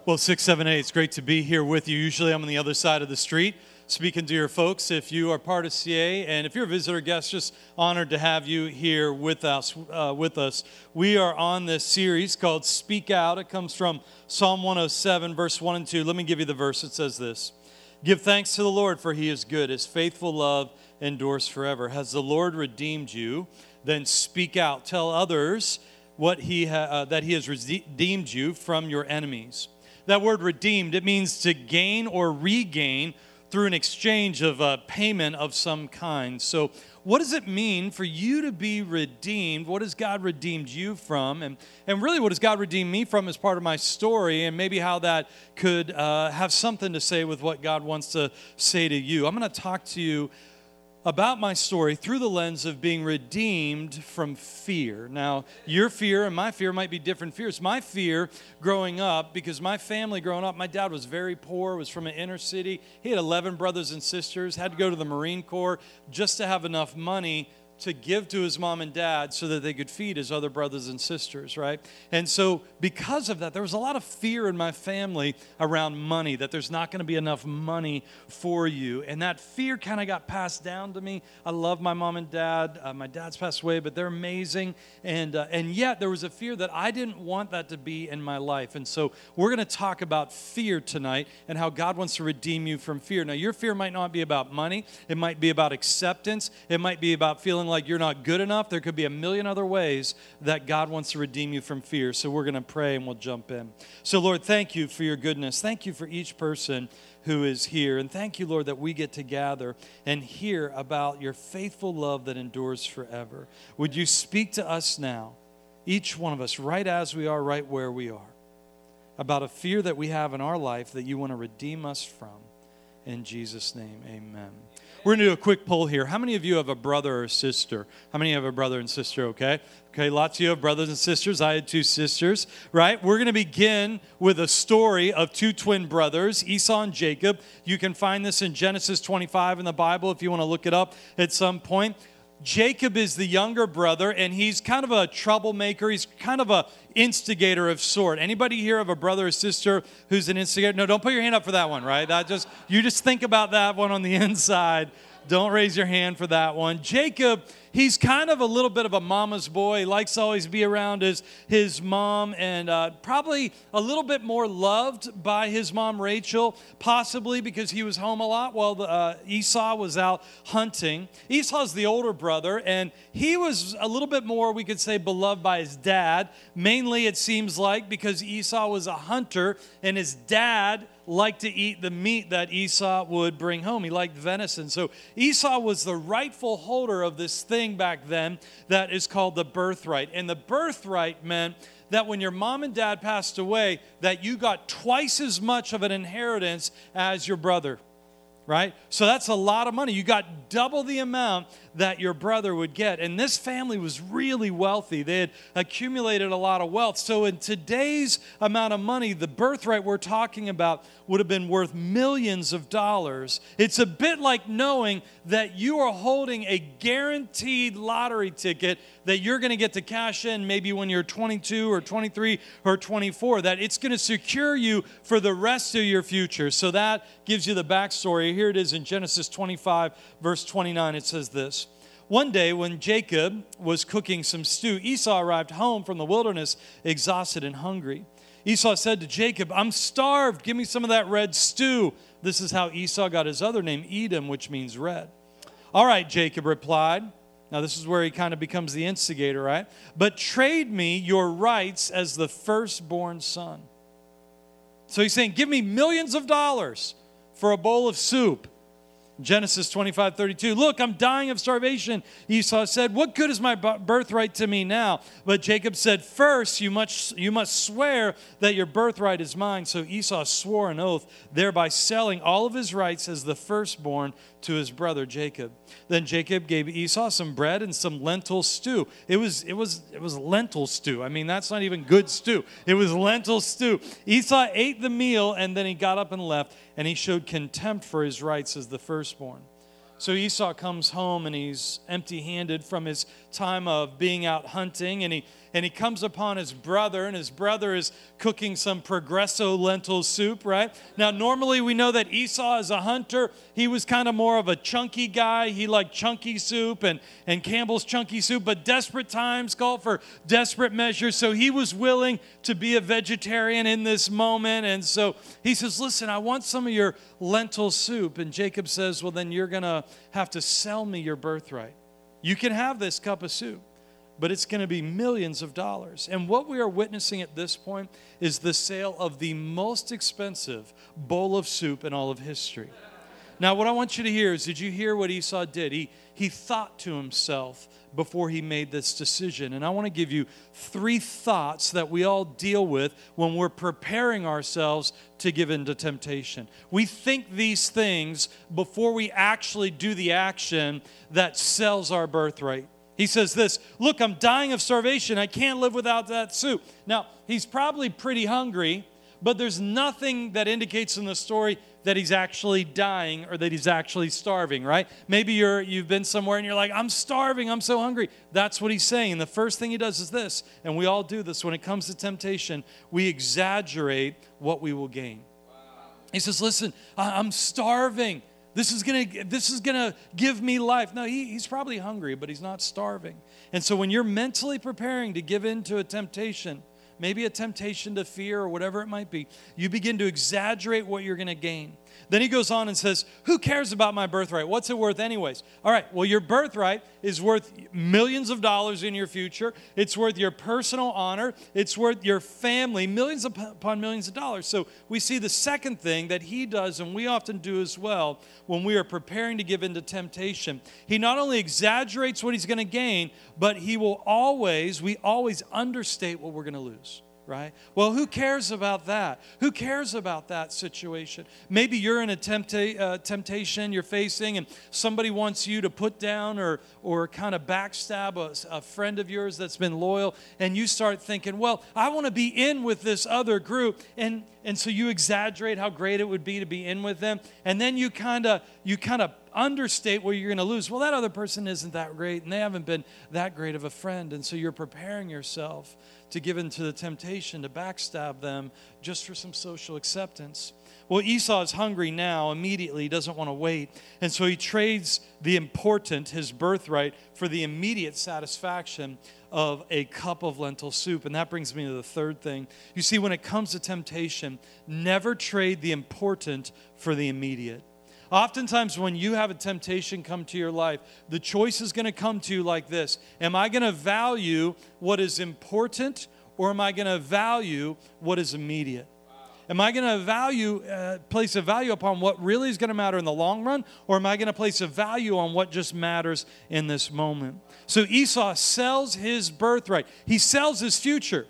Well, 678, it's great to be here with you. Usually I'm on the other side of the street speaking to your folks. If you are part of CA and if you're a visitor guest, just honored to have you here with us. We are on this series called Speak Out. It comes from Psalm 107, verse 1 and 2. Let me give you the verse. It says this: Give thanks to the Lord, for he is good. His faithful love endures forever. Has the Lord redeemed you? Then speak out. Tell others what that he has redeemed you from your enemies. That word redeemed, it means to gain or regain through an exchange of a payment of some kind. So what does it mean for you to be redeemed? What has God redeemed you from? And really, what has God redeemed me from is part of my story, and maybe how that could have something to say with what God wants to say to you. I'm going to talk to you about my story through the lens of being redeemed from fear. Now, your fear and my fear might be different fears. My fear growing up, because my family growing up, my dad was very poor, was from an inner city. He had 11 brothers and sisters, had to go to the Marine Corps just to have enough money to give to his mom and dad so that they could feed his other brothers and sisters, right? And so because of that, there was a lot of fear in my family around money, that there's not going to be enough money for you. And that fear kind of got passed down to me. I love my mom and dad. My dad's passed away, but they're amazing. And yet there was a fear that I didn't want that to be in my life. And so we're going to talk about fear tonight and how God wants to redeem you from fear. Now, your fear might not be about money. It might be about acceptance. It might be about feeling like you're not good enough. There could be a million other ways that God wants to redeem you from fear. So we're going to pray and we'll jump in. So Lord, thank you for your goodness. Thank you for each person who is here. And thank you, Lord, that we get to gather and hear about your faithful love that endures forever. Would you speak to us now, each one of us, right as we are, right where we are, about a fear that we have in our life that you want to redeem us from. In Jesus' name, amen. We're going to do a quick poll here. How many of you have a brother or sister? How many have a brother and sister, okay? Okay, lots of you have brothers and sisters. I had two sisters, right? We're going to begin with a story of two twin brothers, Esau and Jacob. You can find this in Genesis 25 in the Bible if you want to look it up at some point. Jacob is the younger brother, and he's kind of a troublemaker. He's kind of a instigator of sort. Anybody here have a brother or sister who's an instigator? No, don't put your hand up for that one, right? You just think about that one on the inside. Don't raise your hand for that one. Jacob, he's kind of a little bit of a mama's boy. He likes to always be around his mom, and probably a little bit more loved by his mom, Rachel, possibly because he was home a lot while Esau was out hunting. Esau's the older brother, and he was a little bit more, we could say, beloved by his dad. Mainly, it seems like, because Esau was a hunter, and his dad liked to eat the meat that Esau would bring home. He liked venison. So Esau was the rightful holder of this thing back then that is called the birthright. And the birthright meant that when your mom and dad passed away, that you got twice as much of an inheritance as your brother, right? So that's a lot of money. You got double the amount that your brother would get. And this family was really wealthy. They had accumulated a lot of wealth. So in today's amount of money, the birthright we're talking about would have been worth millions of dollars. It's a bit like knowing that you are holding a guaranteed lottery ticket that you're going to get to cash in maybe when you're 22 or 23 or 24, that it's going to secure you for the rest of your future. So that gives you the backstory. Here it is in Genesis 25, verse 29. It says this: One day when Jacob was cooking some stew, Esau arrived home from the wilderness, exhausted and hungry. Esau said to Jacob, "I'm starved. Give me some of that red stew." This is how Esau got his other name, Edom, which means red. "All right," Jacob replied. Now this is where he kind of becomes the instigator, right? "But trade me your rights as the firstborn son." So he's saying, give me millions of dollars for a bowl of soup. Genesis 25:32. "Look, I'm dying of starvation," Esau said. "What good is my birthright to me now?" But Jacob said, "First, you must swear that your birthright is mine." So Esau swore an oath, thereby selling all of his rights as the firstborn to his brother Jacob. Then Jacob gave Esau some bread and some lentil stew. It was lentil stew. I mean, that's not even good stew. It was lentil stew. Esau ate the meal, and then he got up and left, and he showed contempt for his rights as the firstborn. So Esau comes home, and he's empty-handed from his time of being out hunting, and and he comes upon his brother, and his brother is cooking some Progresso lentil soup, right? Now, normally we know that Esau is a hunter. He was kind of more of a chunky guy. He liked chunky soup and Campbell's chunky soup, but desperate times call for desperate measures, so he was willing to be a vegetarian in this moment, and so he says, listen, I want some of your lentil soup, and Jacob says, well, then you're going to have to sell me your birthright. You can have this cup of soup, but it's going to be millions of dollars. And what we are witnessing at this point is the sale of the most expensive bowl of soup in all of history. Now, what I want you to hear is, did you hear what Esau did? He thought to himself before he made this decision. And I want to give you 3 thoughts that we all deal with when we're preparing ourselves to give in to temptation. We think these things before we actually do the action that sells our birthright. He says this, look, I'm dying of starvation. I can't live without that soup. Now, he's probably pretty hungry, but there's nothing that indicates in the story that he's actually dying or that he's actually starving, right? Maybe you've been somewhere and you're like, I'm starving, I'm so hungry. That's what he's saying. And the first thing he does is this, and we all do this when it comes to temptation, we exaggerate what we will gain. He says, listen, I'm starving. This is gonna give me life. No, he's probably hungry, but he's not starving. And so when you're mentally preparing to give in to a temptation, maybe a temptation to fear or whatever it might be, you begin to exaggerate what you're going to gain. Then he goes on and says, who cares about my birthright? What's it worth anyways? All right, well, your birthright is worth millions of dollars in your future. It's worth your personal honor. It's worth your family, millions upon millions of dollars. So we see the second thing that he does, and we often do as well, when we are preparing to give into temptation. He not only exaggerates what he's going to gain, but we always understate what we're going to lose. Right? Well, who cares about that? Who cares about that situation? Maybe you're in a temptation you're facing, and somebody wants you to put down or kind of backstab a friend of yours that's been loyal, and you start thinking, well, I want to be in with this other group, and so you exaggerate how great it would be to be in with them, and then you kind of understate what you're going to lose. Well, that other person isn't that great, and they haven't been that great of a friend, and so you're preparing yourself to give in to the temptation to backstab them just for some social acceptance. Well, Esau is hungry now. Immediately, he doesn't want to wait. And so he trades the important, his birthright, for the immediate satisfaction of a cup of lentil soup. And that brings me to the third thing. You see, when it comes to temptation, never trade the important for the immediate. Oftentimes when you have a temptation come to your life, the choice is going to come to you like this. Am I going to value what is important, or am I going to value what is immediate? Am I going to place a value upon what really is going to matter in the long run, or am I going to place a value on what just matters in this moment? So Esau sells his birthright. He sells his future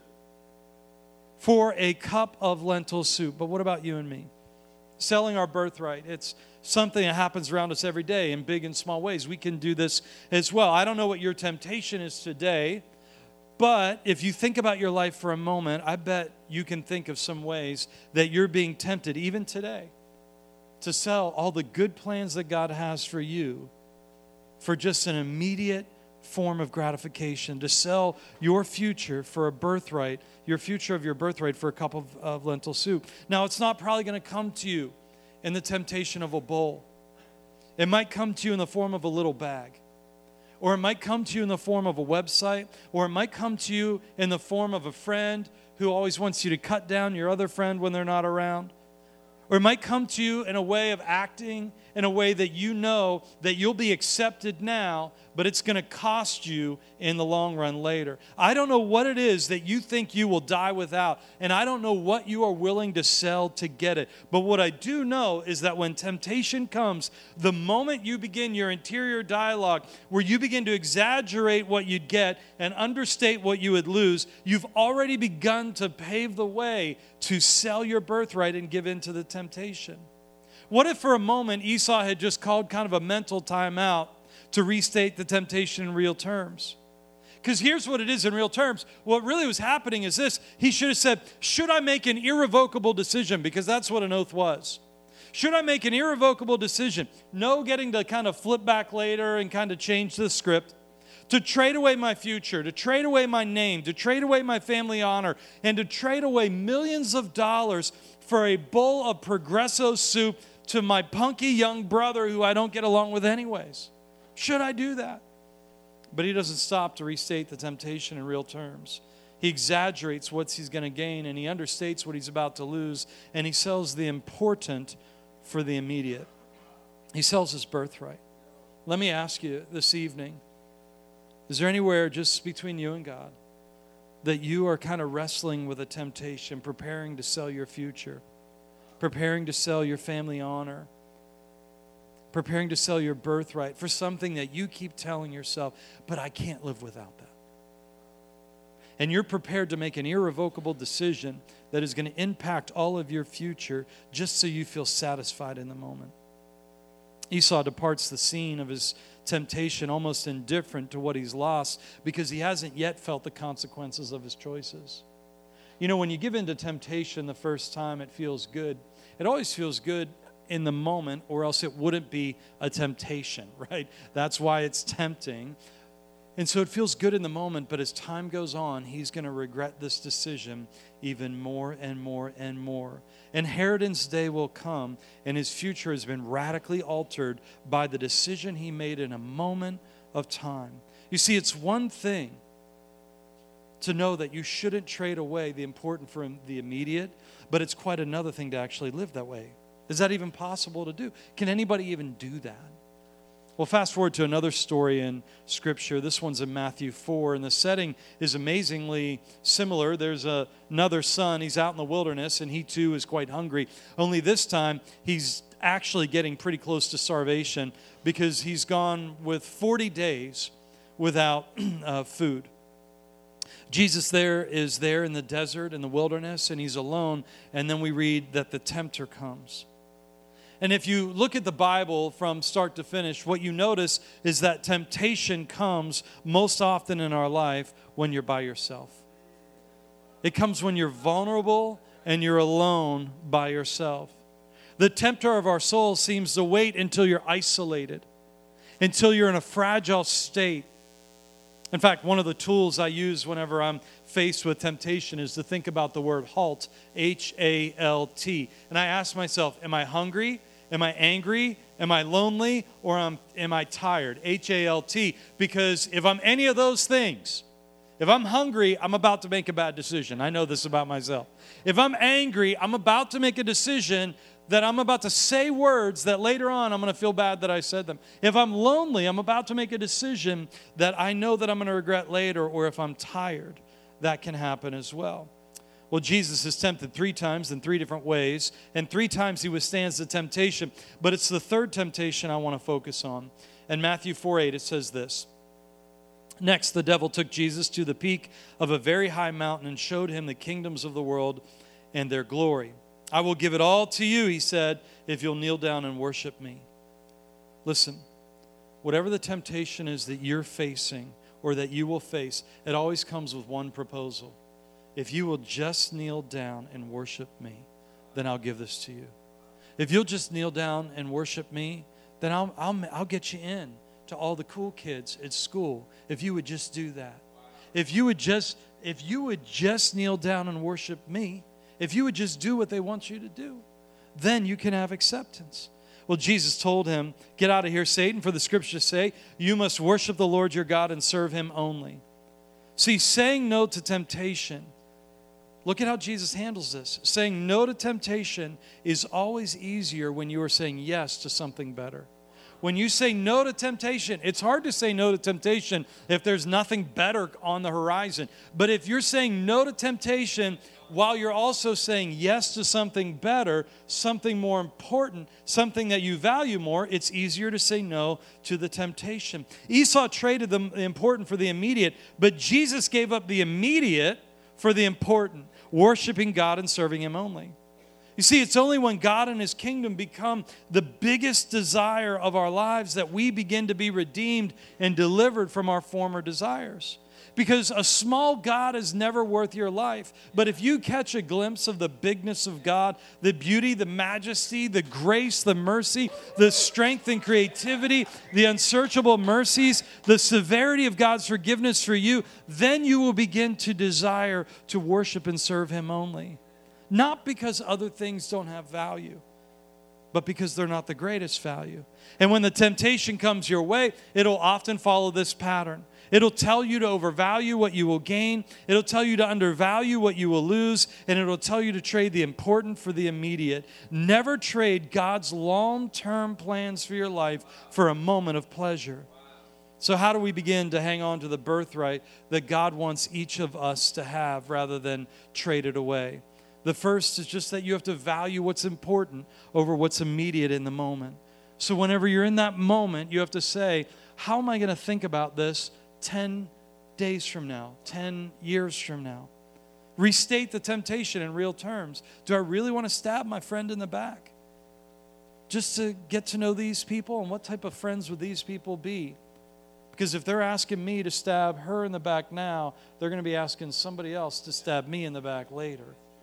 for a cup of lentil soup. But what about you and me? Selling our birthright. It's something that happens around us every day in big and small ways. We can do this as well. I don't know what your temptation is today, but if you think about your life for a moment, I bet you can think of some ways that you're being tempted, even today, to sell all the good plans that God has for you for just an immediate form of gratification, to sell your future for a birthright, your future of your birthright for a cup of lentil soup. Now, it's not probably going to come to you in the temptation of a bowl. It might come to you in the form of a little bag. Or it might come to you in the form of a website. Or it might come to you in the form of a friend who always wants you to cut down your other friend when they're not around. Or it might come to you in a way of acting in a way that you know that you'll be accepted now, but it's going to cost you in the long run later. I don't know what it is that you think you will die without, and I don't know what you are willing to sell to get it. But what I do know is that when temptation comes, the moment you begin your interior dialogue, where you begin to exaggerate what you'd get and understate what you would lose, you've already begun to pave the way to sell your birthright and give in to the temptation. What if for a moment Esau had just called kind of a mental timeout to restate the temptation in real terms? Because here's what it is in real terms. What really was happening is this. He should have said, should I make an irrevocable decision? Because that's what an oath was. Should I make an irrevocable decision? No getting to kind of flip back later and kind of change the script. to trade away my future, to trade away my name, to trade away my family honor, and to trade away millions of dollars for a bowl of Progresso soup to my punky young brother who I don't get along with anyways? Should I do that? But he doesn't stop to restate the temptation in real terms. He exaggerates what he's going to gain, and he understates what he's about to lose, and he sells the important for the immediate. He sells his birthright. Let me ask you this evening, is there anywhere just between you and God that you are kind of wrestling with a temptation, preparing to sell your future, preparing to sell your family honor, preparing to sell your birthright for something that you keep telling yourself, but I can't live without that? And you're prepared to make an irrevocable decision that is going to impact all of your future just so you feel satisfied in the moment. Esau departs the scene of his temptation almost indifferent to what he's lost because he hasn't yet felt the consequences of his choices. You know, when you give in to temptation the first time, it feels good. It always feels good in the moment, or else it wouldn't be a temptation, right? That's why it's tempting. And so it feels good in the moment, but as time goes on, he's going to regret this decision even more and more and more. Inheritance day will come, and his future has been radically altered by the decision he made in a moment of time. You see, it's one thing to know that you shouldn't trade away the important for the immediate, but it's quite another thing to actually live that way. Is that even possible to do? Can anybody even do that? Well, fast forward to another story in Scripture. This one's in Matthew 4, and the setting is amazingly similar. There's another son. He's out in the wilderness, and he too is quite hungry. Only this time, he's actually getting pretty close to starvation because he's gone with 40 days without food. Jesus is there in the desert, in the wilderness, and he's alone. And then we read that the tempter comes. And if you look at the Bible from start to finish, what you notice is that temptation comes most often in our life when you're by yourself. It comes when you're vulnerable and you're alone by yourself. The tempter of our soul seems to wait until you're isolated, until you're in a fragile state. In fact, one of the tools I use whenever I'm faced with temptation is to think about the word HALT, H-A-L-T. And I ask myself, am I hungry? Am I angry? Am I lonely? Or am I tired? H-A-L-T. Because if I'm any of those things, if I'm hungry, I'm about to make a bad decision. I know this about myself. If I'm angry, I'm about to make a decision that I'm about to say words that later on I'm going to feel bad that I said them. If I'm lonely, I'm about to make a decision that I know that I'm going to regret later. Or if I'm tired, that can happen as well. Well, Jesus is tempted 3 times in 3 different ways, and 3 times he withstands the temptation. But it's the third temptation I want to focus on. In Matthew 4:8, it says this. Next, the devil took Jesus to the peak of a very high mountain and showed him the kingdoms of the world and their glory. I will give it all to you, he said, if you'll kneel down and worship me. Listen, whatever the temptation is that you're facing or that you will face, it always comes with one proposal. If you will just kneel down and worship me, then I'll give this to you. If you'll just kneel down and worship me, then I'll get you in to all the cool kids at school. If you would just do that. If you would just kneel down and worship me, if you would just do what they want you to do, then you can have acceptance. Well, Jesus told him, get out of here, Satan, for the scriptures say, you must worship the Lord your God and serve him only. See, saying no to temptation, look at how Jesus handles this. Saying no to temptation is always easier when you are saying yes to something better. When you say no to temptation, it's hard to say no to temptation if there's nothing better on the horizon. But if you're saying no to temptation while you're also saying yes to something better, something more important, something that you value more, it's easier to say no to the temptation. Esau traded the important for the immediate, but Jesus gave up the immediate for the important, worshiping God and serving him only. You see, it's only when God and his kingdom become the biggest desire of our lives that we begin to be redeemed and delivered from our former desires. because a small God is never worth your life. But if you catch a glimpse of the bigness of God, the beauty, the majesty, the grace, the mercy, the strength and creativity, the unsearchable mercies, the severity of God's forgiveness for you, then you will begin to desire to worship and serve Him only. Not because other things don't have value, but because they're not the greatest value. And when the temptation comes your way, it'll often follow this pattern. It'll tell you to overvalue what you will gain. It'll tell you to undervalue what you will lose. And it'll tell you to trade the important for the immediate. Never trade God's long-term plans for your life for a moment of pleasure. So how do we begin to hang on to the birthright that God wants each of us to have rather than trade it away? The first is just that you have to value what's important over what's immediate in the moment. So whenever you're in that moment, you have to say, how am I going to think about this 10 days from now, 10 years from now? Restate the temptation in real terms. Do I really want to stab my friend in the back? Just to get to know these people, and what type of friends would these people be? Because if they're asking me to stab her in the back now, they're going to be asking somebody else to stab me in the back later.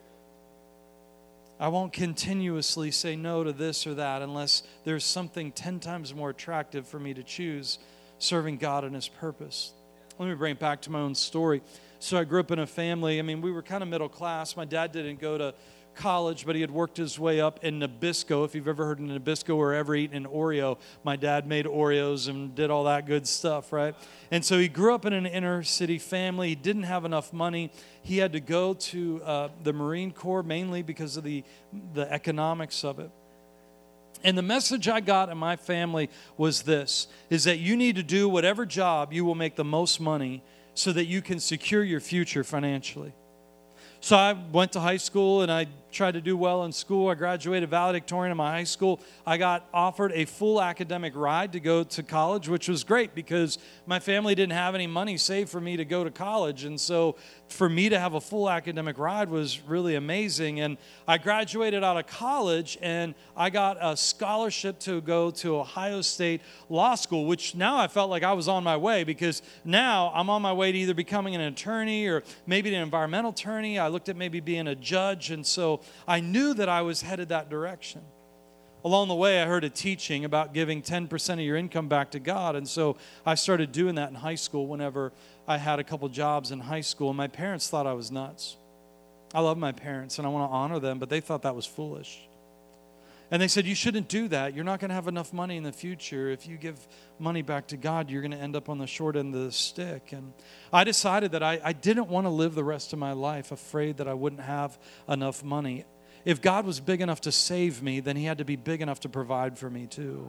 I won't continuously say no to this or that unless there's something 10 times more attractive for me to choose, serving God and His purpose. Let me bring it back to my own story. So I grew up in a family, we were kind of middle class. My dad didn't go to college, but he had worked his way up in Nabisco. If you've ever heard of Nabisco or ever eaten an Oreo, my dad made Oreos and did all that good stuff, right? And so he grew up in an inner city family. He didn't have enough money. He had to go to the Marine Corps mainly because of the economics of it. And the message I got in my family was this, is that you need to do whatever job you will make the most money so that you can secure your future financially. So I went to high school and I tried to do well in school. I graduated valedictorian in my high school. I got offered a full academic ride to go to college, which was great because my family didn't have any money saved for me to go to college. And so for me to have a full academic ride was really amazing. And I graduated out of college and I got a scholarship to go to Ohio State Law School, which now I felt like I was on my way because now I'm on my way to either becoming an attorney or maybe an environmental attorney. I looked at maybe being a judge. And so I knew that I was headed that direction. Along the way, I heard a teaching about giving 10% of your income back to God. And so I started doing that in high school whenever I had a couple jobs in high school. And my parents thought I was nuts. I love my parents and I want to honor them, but they thought that was foolish. And they said, you shouldn't do that. You're not going to have enough money in the future. If you give money back to God, you're going to end up on the short end of the stick. And I decided that I didn't want to live the rest of my life afraid that I wouldn't have enough money. If God was big enough to save me, then He had to be big enough to provide for me too.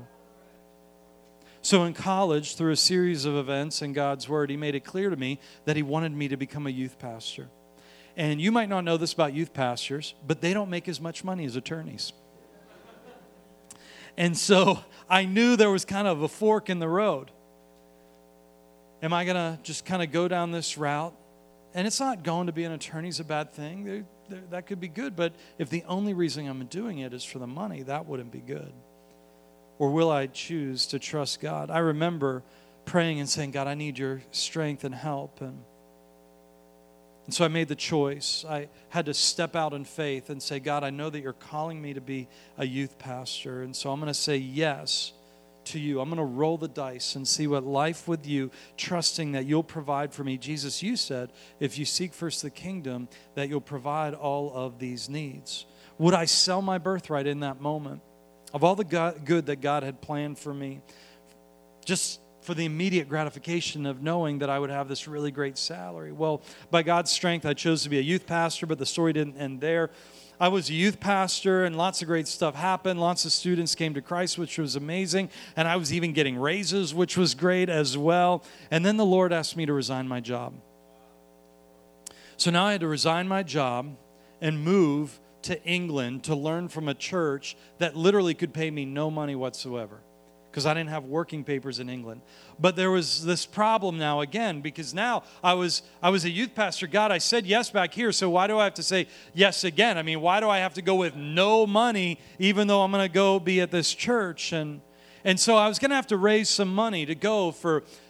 So in college, through a series of events in God's Word, He made it clear to me that He wanted me to become a youth pastor. And you might not know this about youth pastors, but they don't make as much money as attorneys. And so I knew there was kind of a fork in the road. Am I going to just kind of go down this route? And it's not going to be an attorney is a bad thing. That could be good. But if the only reason I'm doing it is for the money, that wouldn't be good. Or will I choose to trust God? I remember praying and saying, God, I need your strength and help. And so I made the choice. I had to step out in faith and say, God, I know that you're calling me to be a youth pastor. And so I'm going to say yes to you. I'm going to roll the dice and see what life with you, trusting that you'll provide for me. Jesus, you said, if you seek first the kingdom, that you'll provide all of these needs. Would I sell my birthright in that moment? Of all the good that God had planned for me, just for the immediate gratification of knowing that I would have this really great salary. Well, by God's strength, I chose to be a youth pastor, but the story didn't end there. I was a youth pastor, and lots of great stuff happened. Lots of students came to Christ, which was amazing, and I was even getting raises, which was great as well. And then the Lord asked me to resign my job. So now I had to resign my job and move to England to learn from a church that literally could pay me no money whatsoever, because I didn't have working papers in England. But there was this problem now again, because now I was a youth pastor. God, I said yes back here, so why do I have to say yes again? Why do I have to go with no money even though I'm going to go be at this church? And so I was going to have to raise some money to go for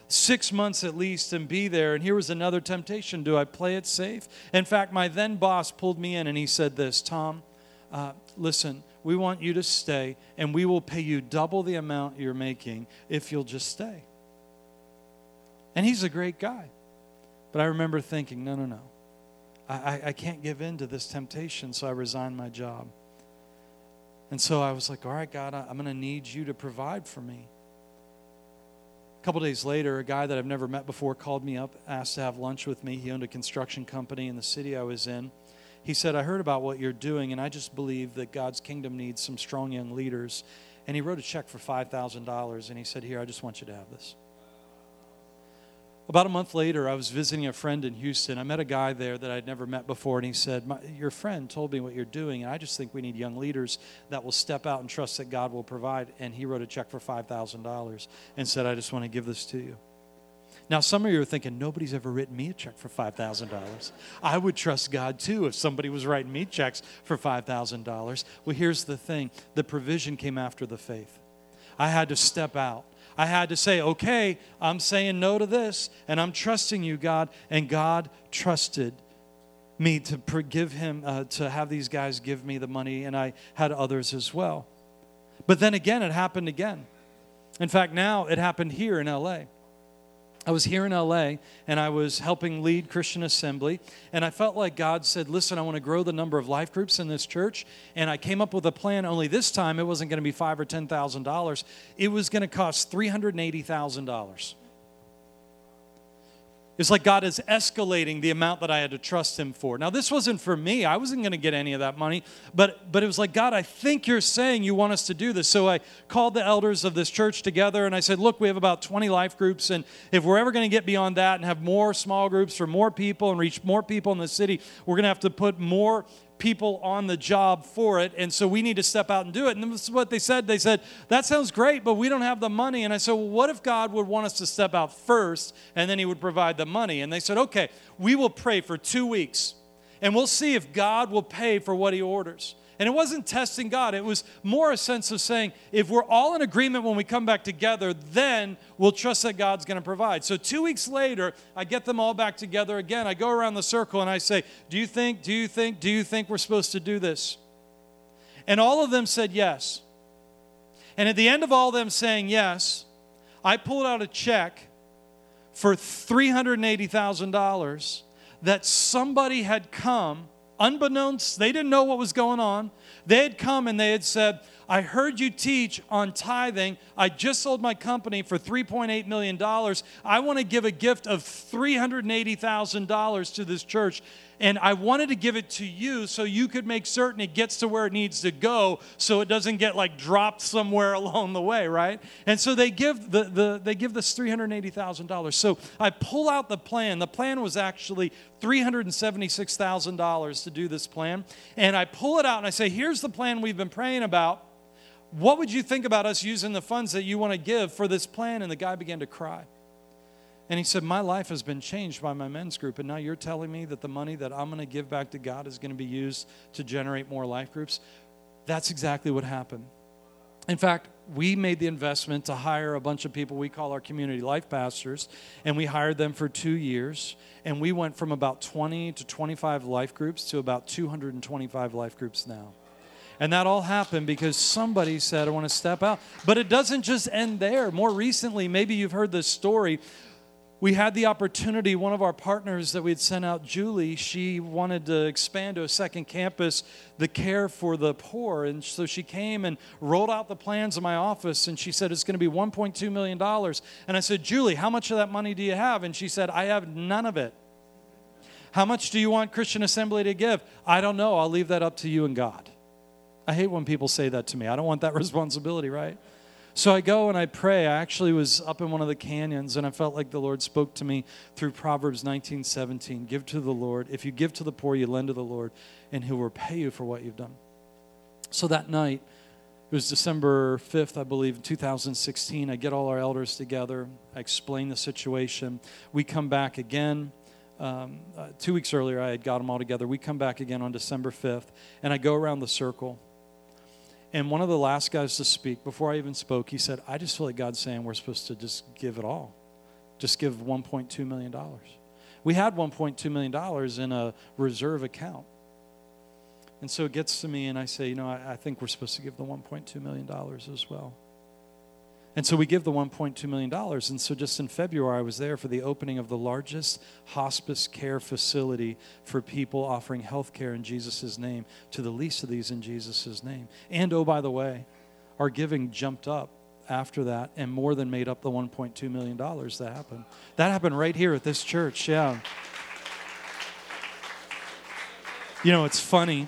6 months at least and be there. And here was another temptation. Do I play it safe? In fact, my then boss pulled me in and he said this, Tom, listen, we want you to stay and we will pay you double the amount you're making if you'll just stay. And he's a great guy. But I remember thinking, no. I can't give in to this temptation, so I resigned my job. And so I was like, all right, God, I'm going to need you to provide for me. A couple days later, a guy that I've never met before called me up, asked to have lunch with me. He owned a construction company in the city I was in. He said, I heard about what you're doing, and I just believe that God's kingdom needs some strong young leaders. And he wrote a check for $5,000, and he said, here, I just want you to have this. About a month later, I was visiting a friend in Houston. I met a guy there that I'd never met before, and he said, your friend told me what you're doing, and I just think we need young leaders that will step out and trust that God will provide. And he wrote a check for $5,000 and said, I just want to give this to you. Now, some of you are thinking, nobody's ever written me a check for $5,000. I would trust God, too, if somebody was writing me checks for $5,000. Well, here's the thing. The provision came after the faith. I had to step out. I had to say, okay, I'm saying no to this, and I'm trusting you, God. And God trusted me to give him, to have these guys give me the money, and I had others as well. But then again, it happened again. In fact, now it happened here in L.A. I was here in L.A., and I was helping lead Christian Assembly, and I felt like God said, listen, I want to grow the number of life groups in this church, and I came up with a plan, only this time it wasn't going to be $5,000 or $10,000. It was going to cost $380,000. It's like God is escalating the amount that I had to trust him for. Now, this wasn't for me. I wasn't going to get any of that money. But it was like, God, I think you're saying you want us to do this. So I called the elders of this church together, and I said, look, we have about 20 life groups, and if we're ever going to get beyond that and have more small groups for more people and reach more people in the city, we're going to have to put more people on the job for it, and so we need to step out and do it. And this is what they said. They said, that sounds great, but we don't have the money. And I said, well, what if God would want us to step out first, and then he would provide the money? And they said, okay, we will pray for 2 weeks, and we'll see if God will pay for what he orders. And it wasn't testing God. It was more a sense of saying, if we're all in agreement when we come back together, then we'll trust that God's going to provide. So 2 weeks later, I get them all back together again. I go around the circle and I say, do you think we're supposed to do this? And all of them said yes. And at the end of all of them saying yes, I pulled out a check for $380,000 that somebody had come, unbeknownst, they didn't know what was going on. They had come and they had said, I heard you teach on tithing. I just sold my company for $3.8 million. I want to give a gift of $380,000 to this church. And I wanted to give it to you so you could make certain it gets to where it needs to go so it doesn't get like dropped somewhere along the way, right? And so they give this $380,000. So I pull out the plan. The plan was actually $376,000 to do this plan. And I pull it out and I say, here's the plan we've been praying about. What would you think about us using the funds that you want to give for this plan? And the guy began to cry. And he said, my life has been changed by my men's group, and now you're telling me that the money that I'm going to give back to God is going to be used to generate more life groups? That's exactly what happened. In fact, we made the investment to hire a bunch of people we call our community life pastors, and we hired them for 2 years, and we went from about 20 to 25 life groups to about 225 life groups now. And that all happened because somebody said, I want to step out. But it doesn't just end there. More recently, maybe you've heard this story. We had the opportunity, one of our partners that we had sent out, Julie, she wanted to expand to a second campus, the care for the poor. And so she came and rolled out the plans in my office, and she said, it's going to be $1.2 million. And I said, Julie, how much of that money do you have? And she said, I have none of it. How much do you want Christian Assembly to give? I don't know. I'll leave that up to you and God. I hate when people say that to me. I don't want that responsibility, right? So I go and I pray. I actually was up in one of the canyons, and I felt like the Lord spoke to me through Proverbs 19:17. Give to the Lord. If you give to the poor, you lend to the Lord, and he'll repay you for what you've done. So that night, it was December 5th, I believe, 2016. I get all our elders together. I explain the situation. We come back again. 2 weeks earlier, I had got them all together. We come back again on December 5th, and I go around the circle. And one of the last guys to speak, before I even spoke, he said, I just feel like God's saying we're supposed to just give it all. Just give $1.2 million. We had $1.2 million in a reserve account. And so it gets to me and I say, I think we're supposed to give the $1.2 million as well. And so we give the $1.2 million. And so just in February, I was there for the opening of the largest hospice care facility for people offering health care in Jesus' name to the least of these in Jesus' name. And oh, by the way, our giving jumped up after that and more than made up the $1.2 million that happened. That happened right here at this church, yeah. It's funny.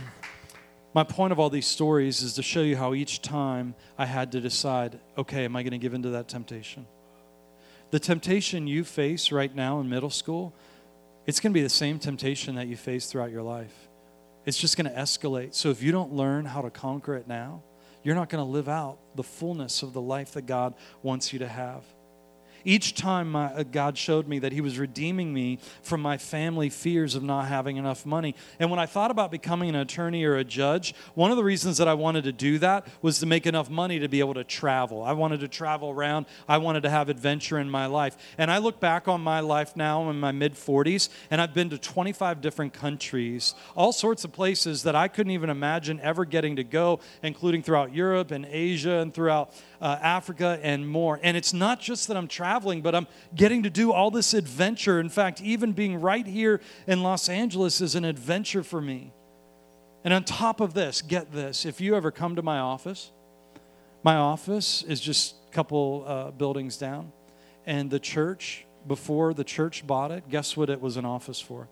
My point of all these stories is to show you how each time I had to decide, okay, am I going to give into that temptation? The temptation you face right now in middle school, it's going to be the same temptation that you face throughout your life. It's just going to escalate. So if you don't learn how to conquer it now, you're not going to live out the fullness of the life that God wants you to have. Each time God showed me that he was redeeming me from my family fears of not having enough money. And when I thought about becoming an attorney or a judge, one of the reasons that I wanted to do that was to make enough money to be able to travel. I wanted to travel around. I wanted to have adventure in my life. And I look back on my life now in my mid-40s, and I've been to 25 different countries, all sorts of places that I couldn't even imagine ever getting to go, including throughout Europe and Asia and throughout Africa and more. And it's not just that I'm traveling, but I'm getting to do all this adventure. In fact, even being right here in Los Angeles is an adventure for me. And on top of this, get this, if you ever come to my office is just a couple buildings down. And the church, before the church bought it, guess what it was an office for?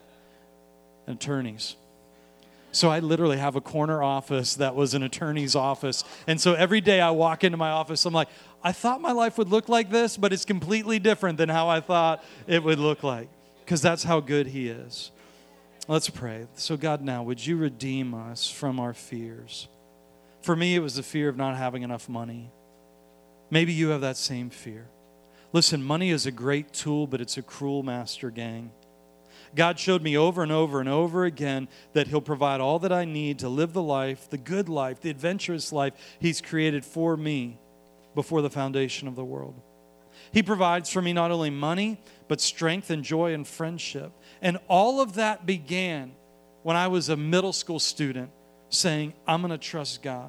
Attorneys. So I literally have a corner office that was an attorney's office. And so every day I walk into my office, I'm like, I thought my life would look like this, but it's completely different than how I thought it would look like, because that's how good he is. Let's pray. So God, now, would you redeem us from our fears? For me, it was the fear of not having enough money. Maybe you have that same fear. Listen, money is a great tool, but it's a cruel master, gang. God showed me over and over and over again that he'll provide all that I need to live the life, the good life, the adventurous life he's created for me before the foundation of the world. He provides for me not only money, but strength and joy and friendship. And all of that began when I was a middle school student saying, I'm going to trust God.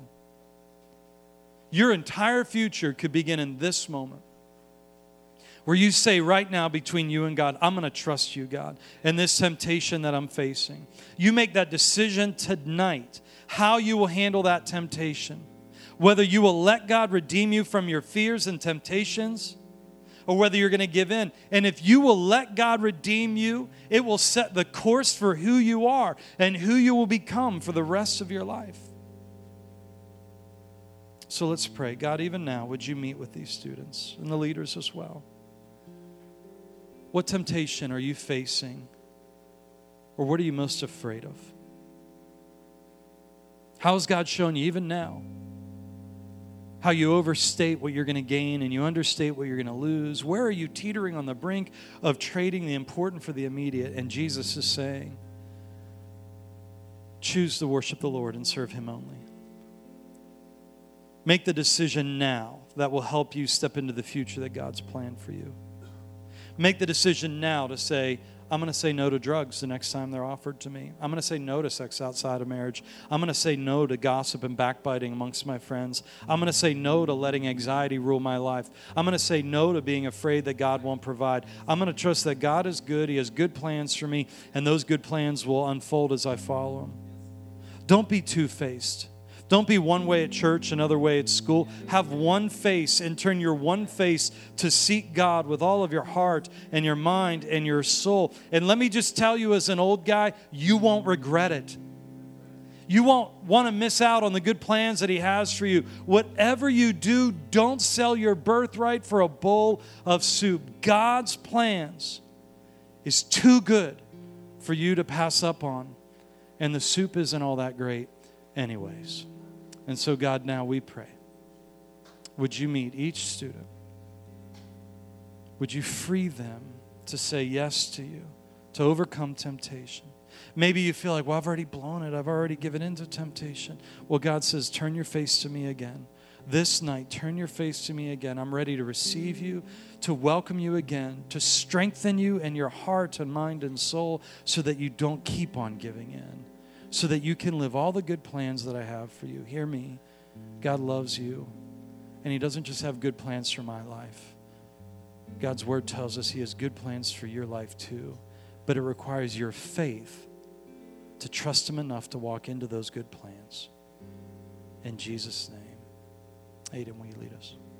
Your entire future could begin in this moment, where you say right now between you and God, I'm going to trust you, God, in this temptation that I'm facing. You make that decision tonight, how you will handle that temptation. Whether you will let God redeem you from your fears and temptations, or whether you're going to give in. And if you will let God redeem you, it will set the course for who you are and who you will become for the rest of your life. So let's pray. God, even now, would you meet with these students and the leaders as well? What temptation are you facing? Or what are you most afraid of? How has God shown you even now how you overstate what you're going to gain and you understate what you're going to lose? Where are you teetering on the brink of trading the important for the immediate? And Jesus is saying, choose to worship the Lord and serve him only. Make the decision now that will help you step into the future that God's planned for you. Make the decision now to say, I'm going to say no to drugs the next time they're offered to me. I'm going to say no to sex outside of marriage. I'm going to say no to gossip and backbiting amongst my friends. I'm going to say no to letting anxiety rule my life. I'm going to say no to being afraid that God won't provide. I'm going to trust that God is good. He has good plans for me, and those good plans will unfold as I follow him. Don't be two-faced. Don't be one way at church, another way at school. Have one face and turn your one face to seek God with all of your heart and your mind and your soul. And let me just tell you as an old guy, you won't regret it. You won't want to miss out on the good plans that he has for you. Whatever you do, don't sell your birthright for a bowl of soup. God's plans is too good for you to pass up on. And the soup isn't all that great anyways. And so, God, now we pray. Would you meet each student? Would you free them to say yes to you, to overcome temptation? Maybe you feel like, well, I've already blown it. I've already given in to temptation. Well, God says, turn your face to me again. this night, turn your face to me again. I'm ready to receive you, to welcome you again, to strengthen you in your heart and mind and soul so that you don't keep on giving in, so that you can live all the good plans that I have for you. Hear me. God loves you, and he doesn't just have good plans for my life. God's word tells us he has good plans for your life too, but it requires your faith to trust him enough to walk into those good plans. In Jesus' name. Aiden, will you lead us?